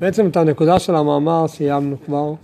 בעצם את הנקודה של המאמר סיימנו כבר.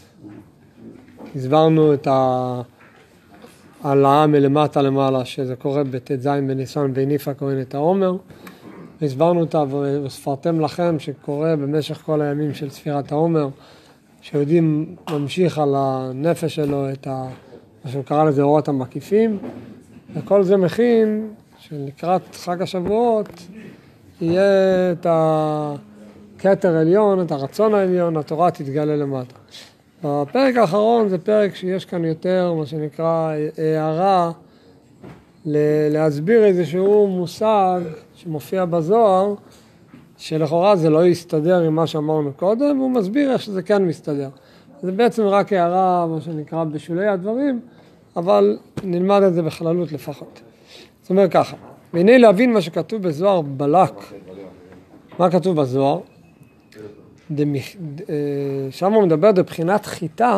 הסברנו את העלאה מלמטה למעלה, שזה קורה בט"ז בניסן והניפה כהן את העומר. הסברנו אותה וספרתם לכם שקורה במשך כל הימים של ספירת העומר, שיהודים ממשיך על הנפש שלו את מה שהוא קרא לזה אורות המקיפים, וכל זה מכין שלקראת חג השבועות יהיה את הכתר עליון, את הרצון העליון, התורה תתגלה למטה. הפרק האחרון זה פרק שיש כאן יותר, מה שנקרא, הערה להסביר איזשהו מושג שמופיע בזוהר, שלכאורה זה לא יסתדר עם מה שאמרנו קודם, והוא מסביר איך שזה כן מסתדר. זה בעצם רק הערה, מה שנקרא, בשולי הדברים, אבל נלמד את זה בכללות לפחות. זאת אומרת ככה, והנה להבין מה שכתוב בזוהר בלק. מה כתוב בזוהר? שם הוא מדבר בבחינת חיטה,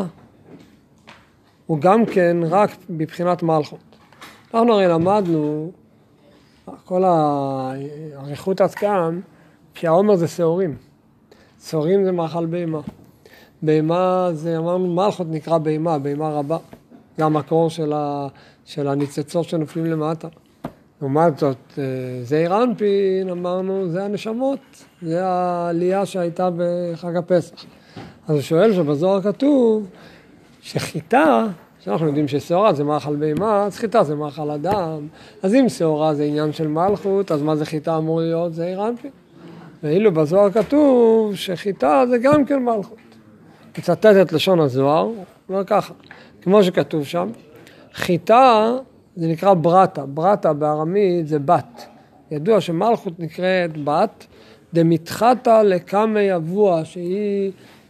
הוא גם כן רק בבחינת מלכות. אנחנו הרי למדנו, כל האריכות עד כאן, שהעומר זה שעורים. שעורים זה מאכל בהמה. בהמה זה, אמרנו, מלכות נקרא בהמה, בהמה רבה. זה המקור של הניצצות שנופלים למטה. לעומת זאת, זעיר אנפין, אמרנו, זה הנשמות, זה העלייה שהייתה בחג הפסח. אז הוא שואל שבזוהר כתוב שחיטה, שאנחנו יודעים ששעורה זה מאכל בהמה, אז חיטה זה מאכל אדם. אז אם שעורה זה עניין של מלכות, אז מה זה חיטה אמור להיות? זעיר אנפין. ואילו בזוהר כתוב שחיטה זה גם כן מלכות. מצטט את לשון הזוהר, אומר ככה, כמו שכתוב שם, חיטה זה נקרא ברטה, ברטה בארמית זה בת. ידוע שמלכות נקראת בת, דמתחתה לקמי יבוע, שהיא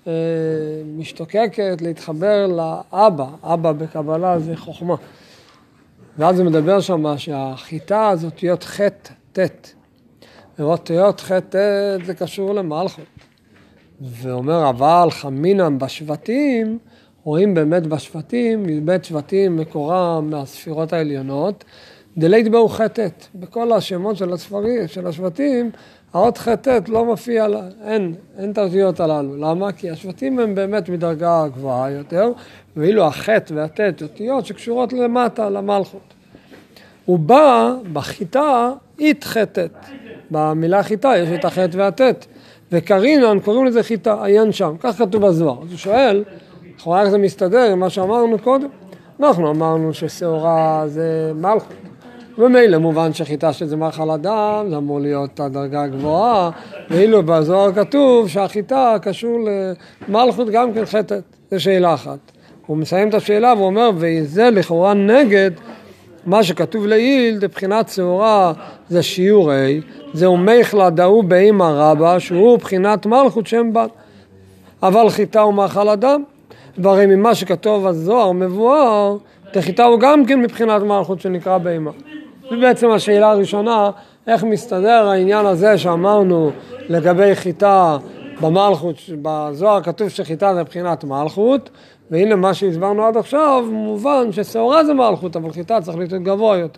משתוקקת להתחבר לאבא, אבא בקבלה זה חוכמה. ואז הוא מדבר שם שהחיטה הזאת תהיות חטא טט. ואותיות חטא זה קשור למלכות. ואומר אבל חמינם בשבטים, רואים באמת בשבטים, מבית שבטים מקורם מהספירות העליונות, דלית באו חטאת. בכל השמות של השבטים, האות חטאת לא מופיע, אין את האותיות הללו. למה? כי השבטים הם באמת מדרגה גבוהה יותר, ואילו החטא והטאת אותיות שקשורות למטה, למלכות. הוא בא בחיטה אית חטאת. במילה חיטה יש את החטא והטאת. וקרינן קוראים לזה חיטה, עיין שם. כך כתוב בזוהר. אז הוא שואל, לכאורה איך זה מסתדר עם מה שאמרנו קודם? אנחנו אמרנו ששעורה זה מלכות. ומילא מובן שחיטה שזה מאכל אדם, זה אמור להיות הדרגה הגבוהה, ואילו בזוהר כתוב שהחיטה קשור למלכות גם כן חטאת. זו שאלה אחת. הוא מסיים את השאלה והוא אומר, וזה לכאורה נגד מה שכתוב לעיל, לבחינת שעורה זה שיעורי, זהו מיכלה דאו באמא רבה, שהוא בחינת מלכות שם בן. אבל חיטה הוא מאכל אדם, והרי ממה שכתוב הזוהר מבואר, חיטה הוא גם כן מבחינת מלכות שנקרא באמא. זה בעצם השאלה הראשונה, איך מסתדר העניין הזה שאמרנו לגבי חיטה במלכות, בזוהר כתוב שחיטה זה מבחינת מלכות, והנה מה שהסברנו עד עכשיו, מובן ששעורה זה מלכות, אבל חיטה צריך להיות גבוה יותר.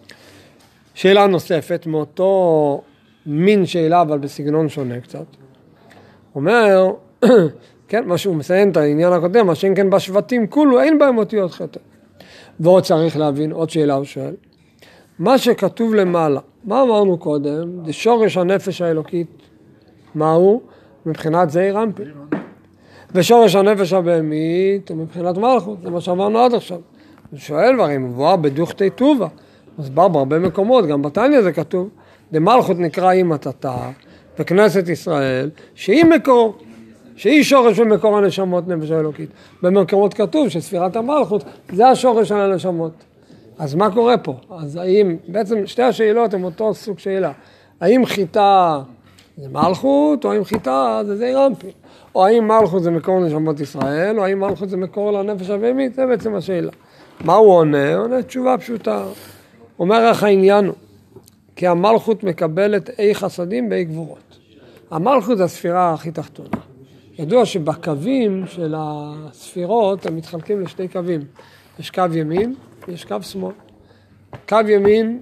שאלה נוספת, מאותו מין שאלה, אבל בסגנון שונה קצת. אומר, כן, מה שהוא מסיים את העניין הקודם, מה שאין כן בשבטים כולו, אין בהם אותיות חטא. ועוד צריך להבין, עוד שאלה הוא שואל. מה שכתוב למעלה, מה אמרנו קודם? זה שורש הנפש האלוקית. מהו? מבחינת זעיר אנפין. ושורש הנפש הבהמית הוא מבחינת מלכות, זה מה שאמרנו עד עכשיו. הוא שואל, והרי מבואר בדוכתי טובה. אז בא בהרבה מקומות, גם בתניא זה כתוב, דמלכות נקרא אימא תתא, וכנסת ישראל, שהיא מקור, שהיא שורש ומקור הנשמות נפש האלוקית. במקומות כתוב שספירת המלכות זה השורש של הנשמות. אז מה קורה פה? אז האם, בעצם שתי השאלות הן אותו סוג שאלה. האם חיטה זה מלכות, או האם חיטה זה זעיר אנפין? או האם מלכות זה מקור נשמות ישראל, או האם מלכות זה מקור לנפש הבהמית? זה בעצם השאלה. מה הוא עונה? עונה תשובה פשוטה. אומר איך העניין הוא, כי המלכות מקבלת אי חסדים באי גבורות. המלכות זה הספירה הכי תחתונה. ידוע שבקווים של הספירות הם מתחלקים לשתי קווים. יש קו ימין ויש קו שמאל. קו ימין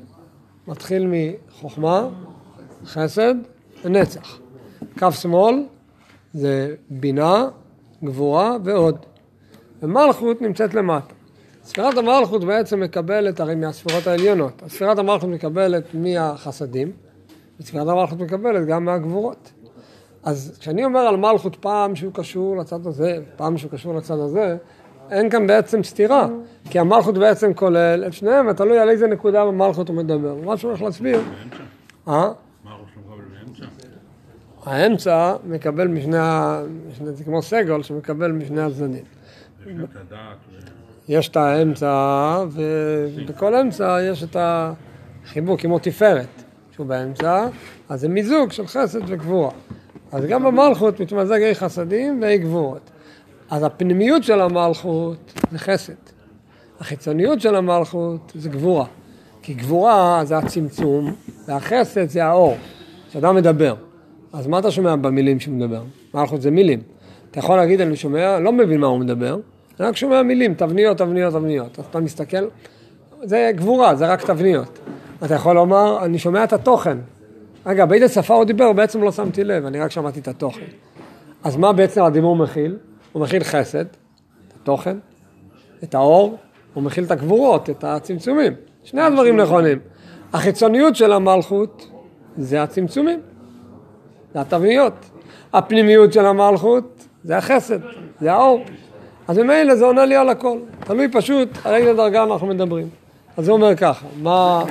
מתחיל מחוכמה, חסד ונצח. קו שמאל זה בינה, גבורה ועוד. ומלכות נמצאת למטה. ספירת המלכות בעצם מקבלת, הרי מהספירות העליונות. ספירת המלכות מקבלת מהחסדים, וספירת המלכות מקבלת גם מהגבורות. אז כשאני אומר על מלכות פעם שהוא קשור לצד הזה, פעם שהוא קשור לצד הזה, אין כאן בעצם סתירה, כי המלכות בעצם כולל את שניהם, ותלוי על איזה נקודה במלכות הוא מדבר. מה שהוא הולך להסביר? מה ראש מקבל באמצע? האמצע מקבל זה כמו סגול שמקבל משני הצדדים. יש את האמצע, ובכל אמצע יש את החיבור כמו תפארת, שהוא באמצע, אז זה מיזוג של חסד וגבורה. אז גם במלכות מתמזג אי חסדים ואי גבורות. אז הפנימיות של המלכות זה חסד. החיצוניות של המלכות זה גבורה. כי גבורה זה הצמצום, והחסד זה האור, שאדם מדבר. אז מה אתה שומע במילים שהוא מדבר? מלכות זה מילים. אתה יכול להגיד, אני שומע, לא מבין מה הוא מדבר, אני רק שומע מילים, תבניות. אז אתה מסתכל, זה גבורה, זה רק תבניות. אתה יכול לומר, אני שומע את התוכן. רגע, באיזה שפה הוא דיבר, בעצם לא שמתי לב, אני רק שמעתי את התוכן. אז מה בעצם הדיבור מכיל? הוא מכיל חסד, את התוכן, את האור, הוא מכיל את הגבורות, את הצמצומים. שני הדברים נכונים. החיצוניות של המלכות זה הצמצומים, זה התבניות. הפנימיות של המלכות זה החסד, זה האור. אז ממילא זה עונה לי על הכל. תלוי פשוט על איזה דרגה אנחנו מדברים. אז הוא אומר ככה, מה...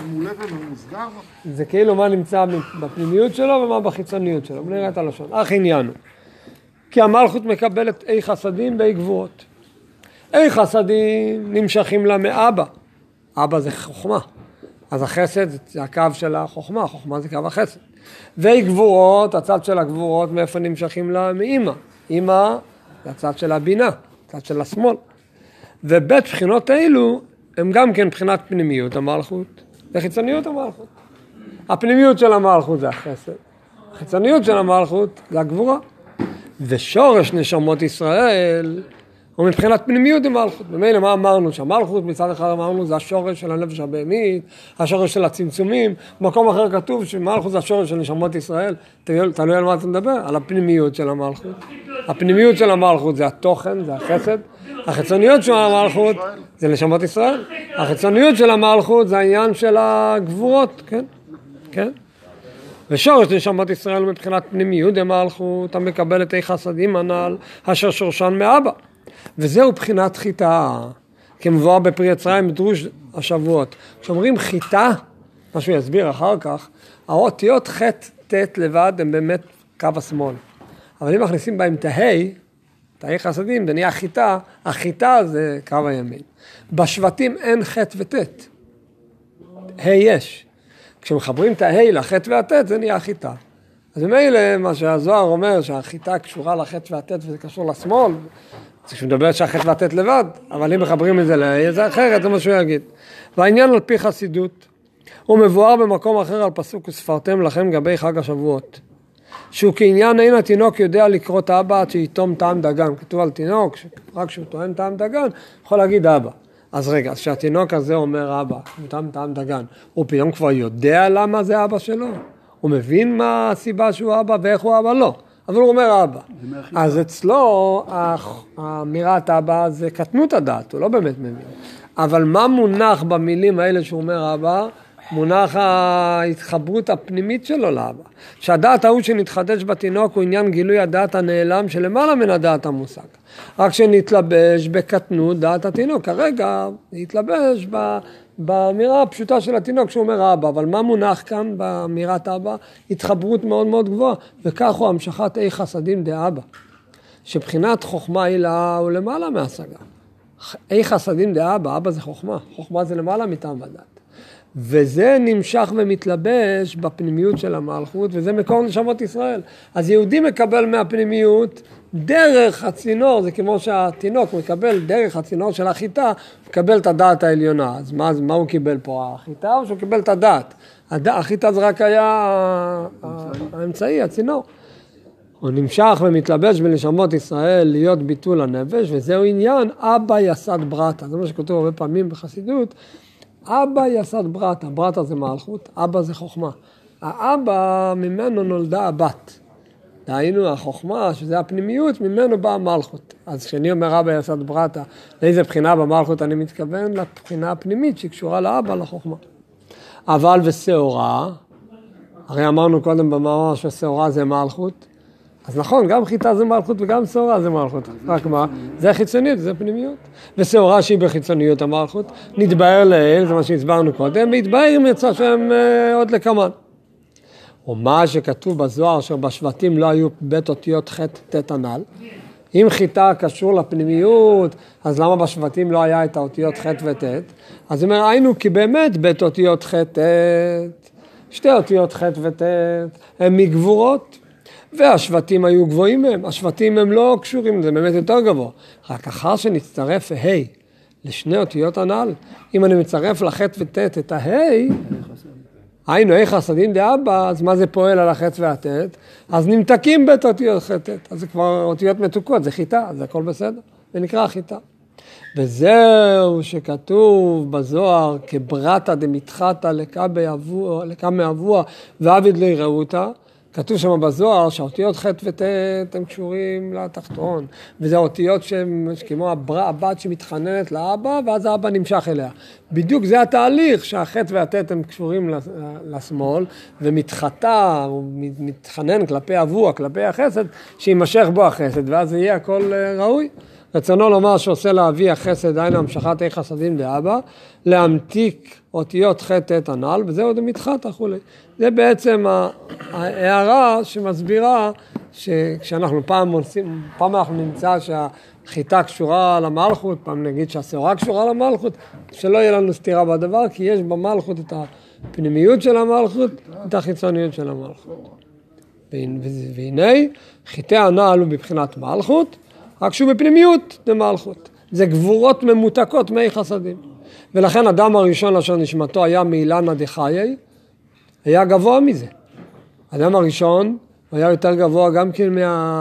זה כאילו מה נמצא בפנימיות שלו ומה בחיצוניות שלו. נראה את הלשון. אך עניין הוא. כי המלכות מקבלת אי חסדים ואי גבורות. אי חסדים נמשכים לה מאבא. אבא זה חוכמה. אז החסד זה הקו של החוכמה, החוכמה זה קו החסד. ואי גבורות, הצד של הגבורות, מאיפה נמשכים לה? מאמא. אמא זה הצד של הבינה, הצד של השמאל. ובית בחינות האלו הם גם כן בחינת פנימיות המלכות וחיצוניות המלכות. הפנימיות של המלכות זה החסד. החיצוניות של המלכות זה הגבורה. ושורש נשמות ישראל הוא מבחינת פנימיות המלכות. במילא מה אמרנו? שהמלכות מצד אחד אמרנו זה השורש של הנפש הבהמית, השורש של הצמצומים. במקום אחר כתוב שמלכות זה השורש של נשמות ישראל. תלוי על מה אתה מדבר? על הפנימיות של המלכות. הפנימיות של המלכות זה התוכן, זה החסד. החיצוניות של המלכות זה נשמות ישראל. החיצוניות של המלכות זה העניין של הגבורות, כן? כן? ושורש נשמות ישראל מבחינת פנימיות המלכות המקבלת אי חסדים הנ"ל אשר שורשן מאבא. וזהו בחינת חיטה, כמבואר בפרי יצרים בדרוש השבועות. כשאומרים חיטה, מה שהוא יסביר אחר כך, האותיות ח' ט' לבד הם באמת קו השמאל. אבל אם מכניסים בהם תאי חסדים, זה נהיה חיטה, החיטה זה קו הימין. בשבטים אין ח' וט'. יש. כשמחברים את ההי לחטא והטט, זה נהיה חיטה. אז ממילא מה שהזוהר אומר, שהחיטה קשורה לחטא והטט וזה קשור לשמאל, זה כשמדבר שהחטא והטט לבד, אבל אם מחברים את זה להי, זה אחרת, זה מה שהוא יגיד. והעניין על פי חסידות, הוא מבואר במקום אחר על פסוק וספרתם לכם גבי חג השבועות. שהוא כעניין אין התינוק יודע לקרוא את האבא עד שיתום טעם דגן. כתוב על תינוק, רק כשהוא טועם טעם דגן, יכול להגיד אבא. אז רגע, אז שהתינוק הזה אומר אבא, הוא טעם דגן, הוא פתאום כבר יודע למה זה אבא שלו? הוא מבין מה הסיבה שהוא אבא ואיך הוא אבא? לא. אבל הוא אומר אבא. אז אצלו האמירת אבא זה קטנות הדעת, הוא לא באמת מבין. אבל מה מונח במילים האלה שהוא אומר אבא? מונח ההתחברות הפנימית שלו לאבא. שהדעת ההוא שנתחדש בתינוק הוא עניין גילוי הדעת הנעלם שלמעלה מן הדעת המושג. רק שנתלבש בקטנות דעת התינוק. כרגע נתלבש באמירה הפשוטה של התינוק שהוא אומר אבא. אבל מה מונח כאן באמירת אבא? התחברות מאוד מאוד גבוהה. וכך הוא המשכת אי חסדים דאבא. שבחינת חוכמה היא למעלה מהשגה. אי חסדים דאבא, אבא זה חוכמה. חוכמה זה למעלה מטעם ודעת. וזה נמשך ומתלבש בפנימיות של המלכות, וזה מקור נשמות ישראל. אז יהודי מקבל מהפנימיות דרך הצינור, זה כמו שהתינוק מקבל דרך הצינור של החיטה, מקבל את הדעת העליונה. אז מה הוא קיבל פה? החיטה או שהוא קיבל את הדעת? החיטה זה רק היה האמצעי, הצינור. הוא נמשך ומתלבש בנשמות ישראל להיות ביטול הנפש, וזהו עניין אבא יסד ברטה. זה מה שכתוב הרבה פעמים בחסידות, אבא יסד ברטה, ברטה זה מלכות, אבא זה חוכמה. האבא ממנו נולדה הבת. דהיינו החוכמה, שזה הפנימיות, ממנו באה מלכות. אז כשאני אומר אבא יסד ברטה, לאיזה בחינה במלכות אני מתכוון? לבחינה הפנימית שקשורה לאבא, לחוכמה. אבל ושעורה, הרי אמרנו קודם במאמר ששעורה זה מלכות, אז נכון, גם חיטה זה מלכות וגם שעורה זה מלכות. רק מה? זה חיצוניות, זה פנימיות. ושעורה שהיא בחיצוניות המלכות, נתבהר לאל, זה מה שהסברנו קודם, והתבהר אם יצא שהם עוד לכמן. ומה שכתוב בזוהר, אשר בשבטים לא היו בית אותיות ח' ט' הנ"ל, אם חיטה קשור לפנימיות, אז למה בשבטים לא היה את האותיות ח' וט'? אז אומר, היינו כי באמת בית אותיות ח' ט', שתי אותיות ח' וט', הם מגבורות, והשבטים היו גבוהים מהם. השבטים הם לא קשורים, זה באמת יותר גבוה. רק אחר שנצטרף ה' לשני אותיות הנ"ל, אם אני מצרף לח' וט' את ה', היינו ה' חסדים דאבא, אז מה זה פועל על הח' והט'? אז נמתקים בית אותיות ח' ט', אז זה כבר אותיות מתוקות, זה חיטה, זה הכל בסדר, זה נקרא חיטה. וזהו שכתוב בזוהר, כברטה דמתחתא לקה מאבוה ועביד לא יראו אותה, כתוב שם בזוהר שהאותיות ח' וט' הם קשורים לתחתון, וזה האותיות שהן כמו הבת שמתחננת לאבא, ואז האבא נמשך אליה. בדיוק זה התהליך שהח' והט' הם קשורים לשמאל, ומתחתה, הוא מתחנן כלפי אבוה, כלפי החסד, שימשך בו החסד, ואז יהיה הכל ראוי. רצונו לומר שעושה לאבי החסד, היינו המשכת חסדים לאבא, להמתיק אותיות ח' ט' הנ"ל, וזה עוד מתחת וכולי. זה בעצם ההערה שמסבירה שכשאנחנו פעם אנחנו נמצא שהחיטה קשורה למלכות, פעם נגיד שהשעורה קשורה למלכות, שלא יהיה לנו סתירה בדבר, כי יש במלכות את הפנימיות של המלכות, את החיצוניות של המלכות. והנה, חיטי הנ"ל הוא בבחינת מלכות, רק שהוא בפנימיות זה מלכות. זה גבורות ממותקות מי חסדים. ולכן אדם הראשון אשר נשמתו היה מאילנה דחיי, היה גבוה מזה. אדם הראשון היה יותר גבוה גם כן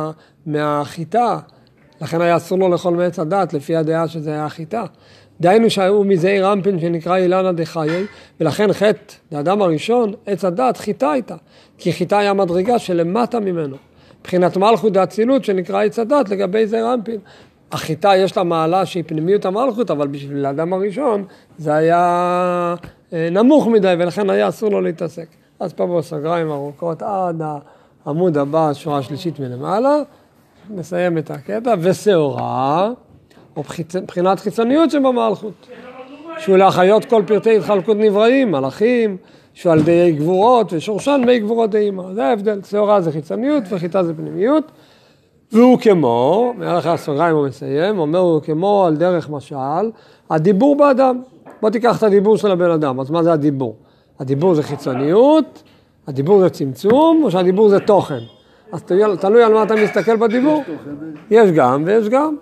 מהחיטה, לכן היה אסור לו לאכול מעץ הדת, לפי הדעה שזה היה חיטה. דהיינו שהיו מזעיר רמפין שנקרא אילנה דחיי, ולכן חטא לאדם הראשון, עץ הדת, חיטה הייתה. כי חיטה היה מדרגה שלמטה ממנו. מבחינת מלכות דאצילות שנקרא עץ הדת לגבי זעיר רמפין. החיטה יש לה מעלה שהיא פנימיות המלכות, אבל בשביל האדם הראשון זה היה נמוך מדי, ולכן היה אסור לו להתעסק. אז פה בסגריים ארוכות עד העמוד הבא, שורה שלישית מלמעלה, נסיים את הקטע, ושעורה, או בחינת חיצוניות שבמלכות, שהוא להחיות כל פרטי התחלקות נבראים, מלאכים, שהוא על די גבורות, ושורשן מי גבורות דאימה. זה ההבדל, שעורה זה חיצוניות וחיטה זה פנימיות, והוא כמו, מערך הסוגריים הוא מסיים, אומר הוא כמו על דרך משל, הדיבור באדם. בוא תיקח את הדיבור של הבן אדם, אז מה זה הדיבור? הדיבור זה חיצוניות, הדיבור זה צמצום, או שהדיבור זה תוכן? אז תלוי על מה אתה מסתכל בדיבור. יש גם ויש גם.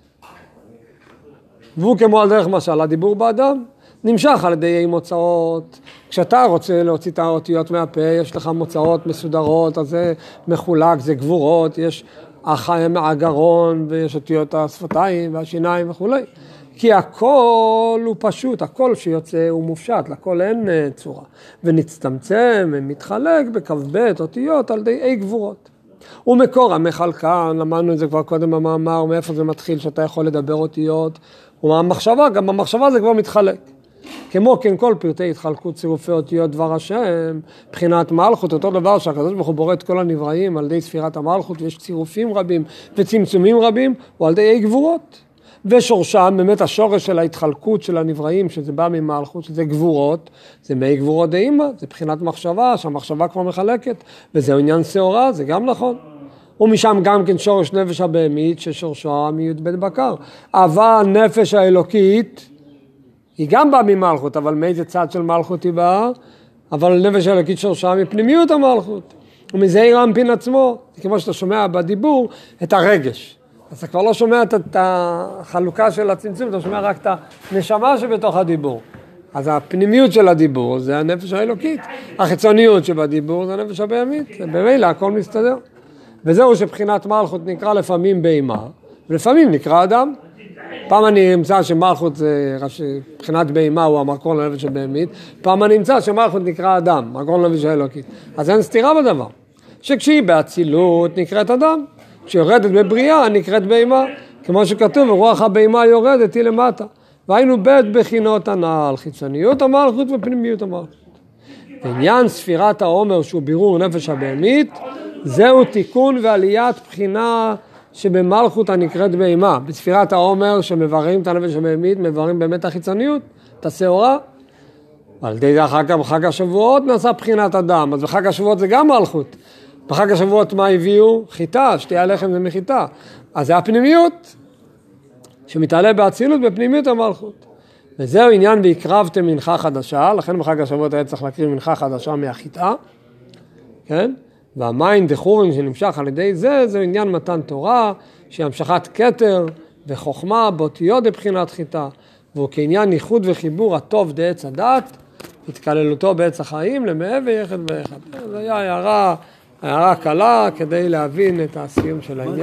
והוא כמו על דרך משל, הדיבור באדם, נמשך על ידי מוצאות. כשאתה רוצה להוציא את האותיות מהפה, יש לך מוצאות מסודרות, אז זה מחולק, זה גבורות, יש הגרון ויש אותיות השפתיים והשיניים וכו'. כי הכל הוא פשוט, הכל שיוצא הוא מופשט, לכל אין צורה. ונצטמצם ומתחלק בכ"ב אותיות על ידי גבורות. ומקור המחלקן, למדנו את זה כבר קודם במאמר, מאיפה זה מתחיל שאתה יכול לדבר אותיות, ומהמחשבה, גם במחשבה זה כבר מתחלק. כמו כן כל פרטי התחלקות צירופי אותיות דבר השם, בחינת מלכות, אותו דבר שהקדוש ברוך הוא בורא את כל הנבראים על ידי ספירת המלכות, ויש צירופים רבים וצמצומים רבים, או על ידי גבורות. ושורשם, באמת השורש של ההתחלקות של הנבראים, שזה בא ממלכות, שזה גבורות, זה מי גבורות דאימה, זה בחינת מחשבה, שהמחשבה כבר מחלקת, וזה עניין שעורה, זה גם נכון. ומשם גם כן שורש נפש הבהמית, ששורשה מי"ב בקר. אבל נפש האלוקית, היא גם באה ממלכות, אבל מאיזה צד של מלכות היא באה? אבל נפש האלוקית שורשה מפנימיות המלכות. ומזעיר רמפין עצמו, כמו שאתה שומע בדיבור, את הרגש. אז אתה כבר לא שומע את החלוקה של הצמצום, אתה שומע רק את הנשמה שבתוך הדיבור. אז הפנימיות של הדיבור זה הנפש האלוקית. החיצוניות שבדיבור זה הנפש הבהמית. במילא הכל מסתדר. וזהו שבחינת מלכות נקרא לפעמים בהמה, ולפעמים נקרא אדם. פעם אני אמצא שמלכות זה, בחינת בהמה הוא המקור לנפש הבהמית, פעם אני אמצא שמלכות נקרא אדם, מקור לנפש האלוקית. אז אין סתירה בדבר. שכשהיא באצילות נקראת אדם, כשיורדת בבריאה נקראת בהמה, כמו שכתוב, רוח הבהמה יורדת היא למטה. והיינו בית בחינות הנעל, חיצוניות המלכות ופנימיות המלכות. בעניין ספירת העומר שהוא בירור נפש הבהמית, זהו תיקון ועליית בחינה שבמלכות הנקראת בהמה. בספירת העומר שמבררים את הנפש הבהמית, מבררים באמת החיצוניות, את השעורה. על ידי אחר כך בחג השבועות נעשה בחינת אדם, אז בחג השבועות זה גם מלכות. בחג השבועות מה הביאו? חיטה, שתייה לחם זה מחיטה. אז זה הפנימיות שמתעלה באצילות בפנימיות המלכות. וזהו עניין והקרבתם מנחה חדשה, לכן בחג השבועות היה צריך להקריב מנחה חדשה מהחיטה, כן? והמים דחורים שנמשך על ידי זה, זהו עניין מתן תורה, שהמשכת כתר וחוכמה באותיות בבחינת חיטה, והוא כעניין ייחוד וחיבור הטוב דעץ הדת, התקללותו בעץ החיים למעבר יחד ויחד. זו הייתה הערה קלה כדי להבין את הסיום של העניין.